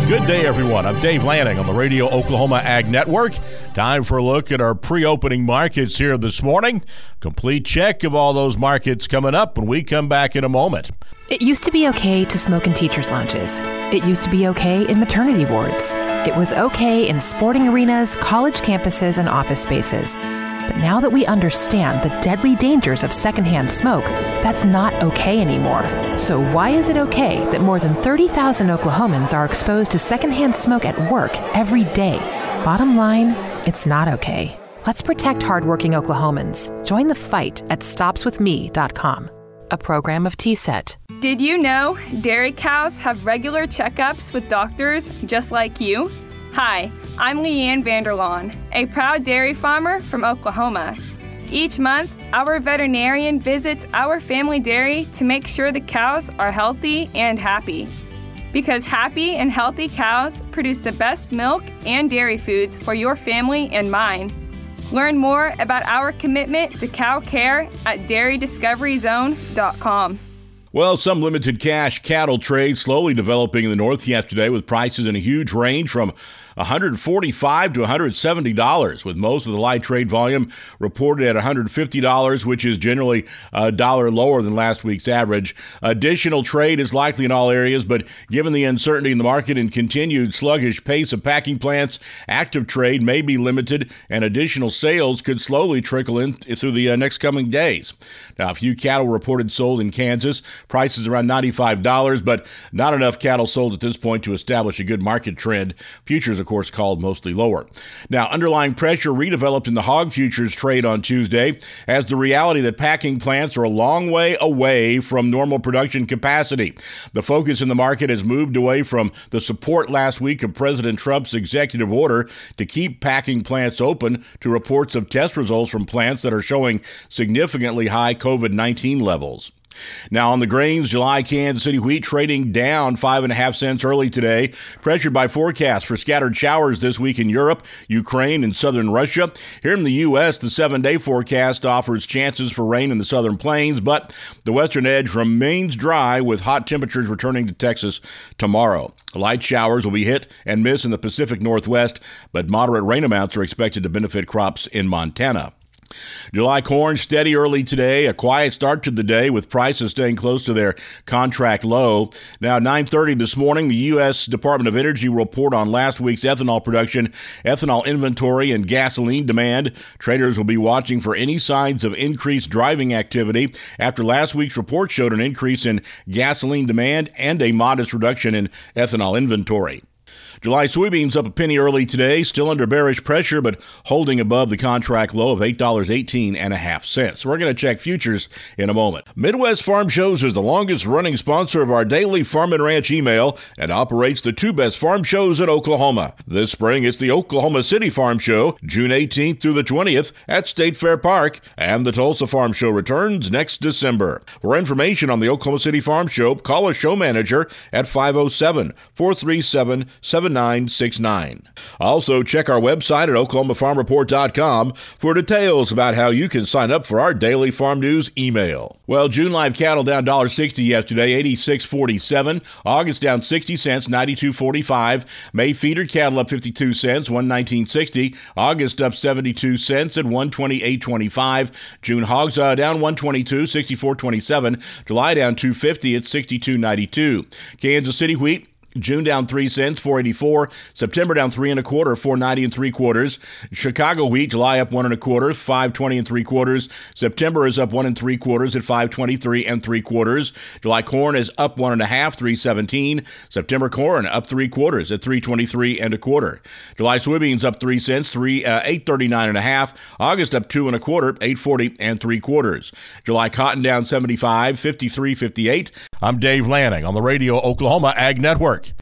Good day, everyone. I'm Dave Lanning on the Radio Oklahoma Ag Network. Time for a look at our pre-opening markets here this morning. Complete check of all those markets coming up when we come back in a moment. It used to be okay to smoke in teachers' lounges. It used to be okay in maternity wards. It was okay in sporting arenas, college campuses, and office spaces. But now that we understand the deadly dangers of secondhand smoke, that's not okay anymore. So why is it okay that more than 30,000 Oklahomans are exposed to secondhand smoke at work every day? Bottom line, it's not okay. Let's protect hardworking Oklahomans. Join the fight at StopsWithMe.com, a program of TSET. Did you know dairy cows have regular checkups with doctors just like you? Hi, I'm Leanne Vanderlaan, a proud dairy farmer from Oklahoma. Each month, our veterinarian visits our family dairy to make sure the cows are healthy and happy. Because happy and healthy cows produce the best milk and dairy foods for your family and mine. Learn more about our commitment to cow care at dairydiscoveryzone.com. Well, some limited cash cattle trade slowly developing in the north yesterday with prices in a huge range from $145 to $170, with most of the light trade volume reported at $150, which is generally $1 lower than last week's average. Additional trade is likely in all areas, but given the uncertainty in the market and continued sluggish pace of packing plants, active trade may be limited and additional sales could slowly trickle in through the next coming days. Now, a few cattle reported sold in Kansas, prices around $95, but not enough cattle sold at this point to establish a good market trend. Futures, of course, called mostly lower. Now, underlying pressure redeveloped in the hog futures trade on Tuesday as the reality that packing plants are a long way away from normal production capacity. The focus in the market has moved away from the support last week of President Trump's executive order to keep packing plants open to reports of test results from plants that are showing significantly high COVID-19 levels. Now on the grains, July Kansas City wheat trading down 5.5 cents early today, pressured by forecasts for scattered showers this week in Europe, Ukraine, and southern Russia. Here in the U.S., the 7-day forecast offers chances for rain in the southern plains, but the western edge remains dry with hot temperatures returning to Texas tomorrow. Light showers will be hit and miss in the Pacific Northwest, but moderate rain amounts are expected to benefit crops in Montana. July corn steady early today, a quiet start to the day with prices staying close to their contract low. Now, 9:30 this morning, the U.S. Department of Energy will report on last week's ethanol production, ethanol inventory, and gasoline demand. Traders will be watching for any signs of increased driving activity after last week's report showed an increase in gasoline demand and a modest reduction in ethanol inventory. July soybeans up a penny early today, still under bearish pressure, but holding above the contract low of $8.18.5. We're going to check futures in a moment. Midwest Farm Shows is the longest running sponsor of our daily Farm and Ranch email and operates the two best farm shows in Oklahoma. This spring, it's the Oklahoma City Farm Show, June 18th through the 20th at State Fair Park, and the Tulsa Farm Show returns next December. For information on the Oklahoma City Farm Show, call a show manager at 507-437-7969. Also, check our website at oklahomafarmreport.com for details about how you can sign up for our daily farm news email. Well, June live cattle down $1.60 yesterday, $86.47. August down 60 cents, $92.45. May feeder cattle up 52 cents, $119.60. August up 72 cents at $128.25. June hogs down $122, $64.27. July down $2.50 at $62.92. Kansas City wheat June down 3 cents, $4.84. September down 3 1/4, $4.90 3/4. Chicago wheat, July up 1 1/4, $5.20 3/4. September is up 1 3/4 at $5.23 3/4. July corn is up 1 1/2, $3.17. September corn up 3/4 at $3.23 1/4. July soybeans up 3 cents, $8.39 1/2. August up 2 1/4, $8.40 3/4. July cotton down 75, $53.58. I'm Dave Lanning on the Radio Oklahoma Ag Network.